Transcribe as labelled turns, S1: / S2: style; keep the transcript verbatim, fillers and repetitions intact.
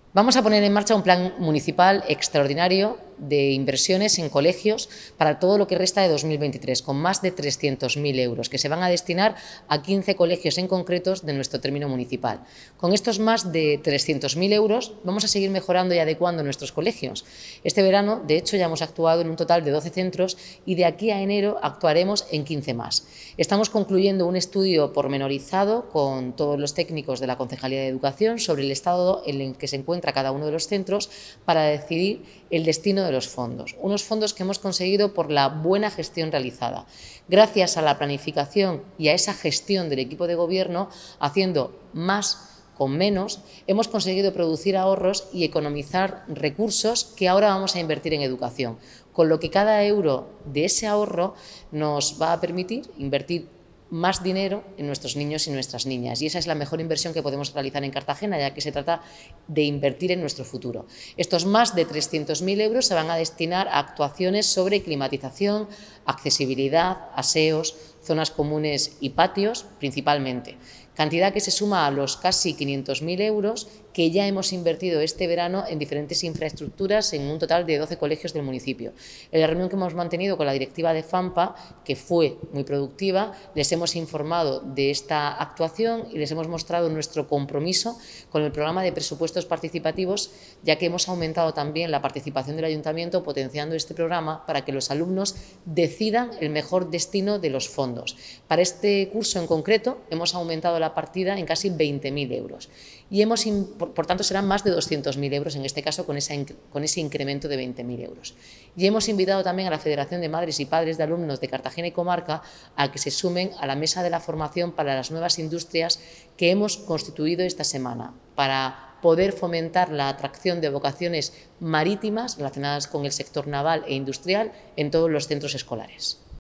S1: Vamos a poner en marcha un plan municipal extraordinario de inversiones en colegios para todo lo que resta de dos mil veintitrés, con más de trescientos mil euros, que se van a destinar a quince colegios en concretos de nuestro término municipal. Con estos más de trescientos mil euros vamos a seguir mejorando y adecuando nuestros colegios. Este verano, de hecho, ya hemos actuado en un total de doce centros y de aquí a enero actuaremos en quince más. Estamos concluyendo un estudio pormenorizado con todos los técnicos de la Concejalía de Educación sobre el estado en el que se encuentra cada uno de los centros para decidir el destino de los fondos. Unos fondos que hemos conseguido por la buena gestión realizada. Gracias a la planificación y a esa gestión del equipo de gobierno, haciendo más con menos, hemos conseguido producir ahorros y economizar recursos que ahora vamos a invertir en educación, con lo que cada euro de ese ahorro nos va a permitir invertir más dinero en nuestros niños y nuestras niñas. Y esa es la mejor inversión que podemos realizar en Cartagena, ya que se trata de invertir en nuestro futuro. Estos más de trescientos mil euros se van a destinar a actuaciones sobre climatización, accesibilidad, aseos, zonas comunes y patios, principalmente. Cantidad que se suma a los casi quinientos mil euros que ya hemos invertido este verano en diferentes infraestructuras en un total de doce colegios del municipio. En la reunión que hemos mantenido con la directiva de FAMPA, que fue muy productiva, les hemos informado de esta actuación y les hemos mostrado nuestro compromiso con el programa de presupuestos participativos, ya que hemos aumentado también la participación del ayuntamiento potenciando este programa para que los alumnos decidan el mejor destino de los fondos. Para este curso en concreto hemos aumentado la partida en casi veinte mil euros y hemos, por, por tanto serán más de doscientos mil euros en este caso con, esa, con ese incremento de veinte mil euros. Y hemos invitado también a la Federación de Madres y Padres de Alumnos de Cartagena y Comarca a que se sumen a la mesa de la formación para las nuevas industrias que hemos constituido esta semana para poder fomentar la atracción de vocaciones marítimas relacionadas con el sector naval e industrial en todos los centros escolares.